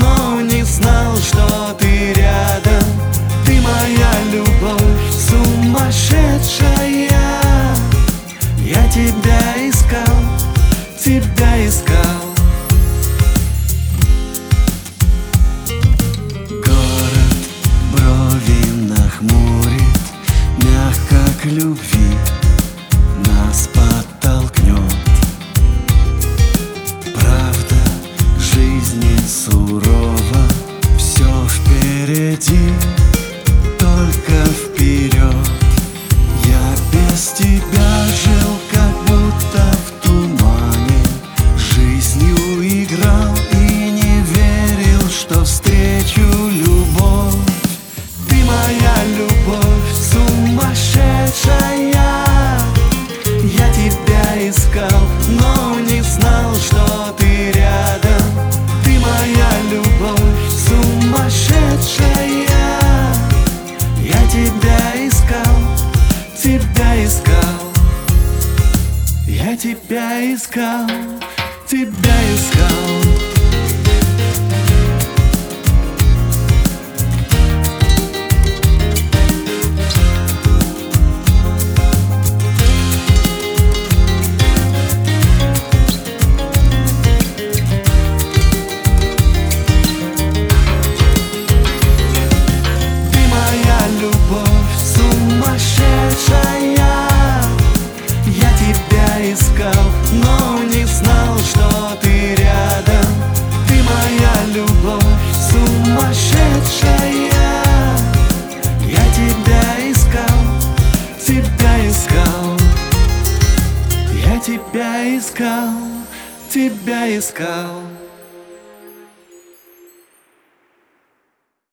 но не знал, что ты рядом. Ты моя любовь сумасшедшая. Я тебя искал, тебя искал. Город брови нахмурит, мягко к любви нас подтолкнет. Правда жизни сурова, все впереди, только вперед. Я без тебя жил, как будто в тумане, жизнью играл и не верил, что встречу любовь. Ты моя любовь сумасшедшая. Я тебя искал, но не знал, что ты рядом. Ты моя любовь сумасшедшая. Я тебя искал, тебя искал. Я тебя искал, тебя искал. Я тебя искал, но не знал, что ты рядом. Ты моя любовь сумасшедшая. Я тебя искал, тебя искал. Я тебя искал, тебя искал.